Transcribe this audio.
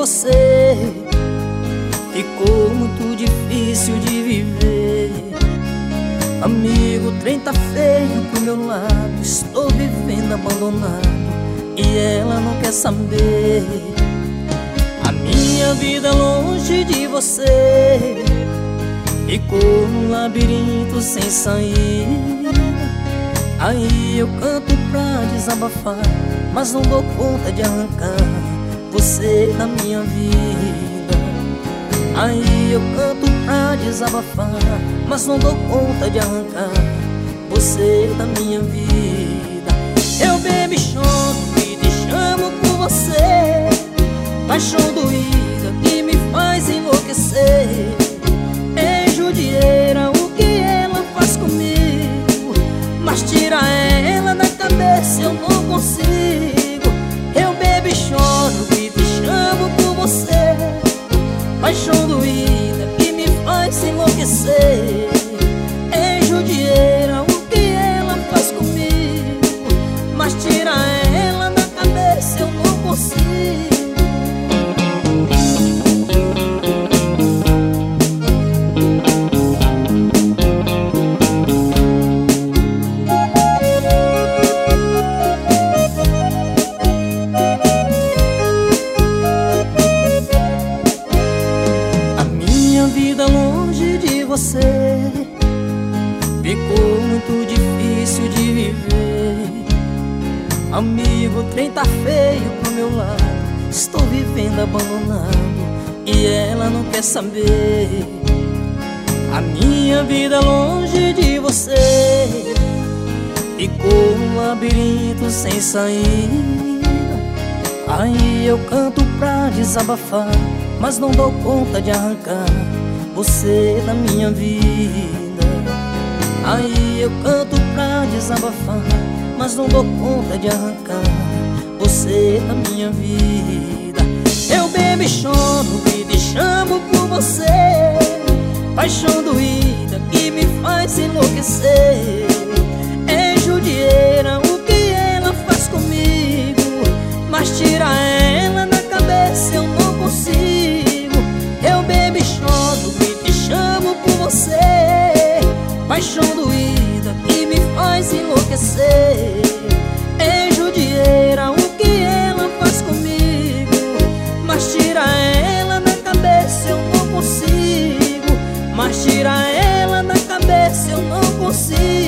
você ficou muito difícil de viver. Amigo, o trem tá feio pro meu lado, estou vivendo abandonado e ela não quer saber. A minha vida longe de você ficou num labirinto sem saída. Aí eu canto pra desabafar, mas não dou conta de arrancar você da minha vida. Aí eu canto pra desabafar, mas não dou conta de arrancar você da minha vida. Eu bebo e choro e te chamo por você, paixão doída que me faz enlouquecer. É judieira o que ela faz comigo, mas tira ela da cabeça eu não consigo. Eu bebo e choro e te chamo por você, paixão doída que me faz enlouquecer. É judieira o que ela faz comigo, mas tira ela da cabeça eu não consigo. Vida longe de você ficou muito difícil de viver. Amigo, o trem tá feio pro meu lado, estou vivendo abandonado e ela não quer saber. A minha vida longe de você ficou num labirinto sem saída. Aí eu canto pra desabafar, mas não dou conta de arrancar você da minha vida. Aí eu canto pra desabafar, mas não dou conta de arrancar você da minha vida. Eu bebo e choro e te chamo por você, paixão doída que me faz enlouquecer. É judieira o que ela faz comigo, mas tira ela da cabeça eu não consigo. Eu bebo e choro e te chamo por você, paixão doída que me faz enlouquecer. É judieira o que ela faz comigo, mas tira ela da cabeça eu não consigo. Mas tira ela da cabeça eu não consigo.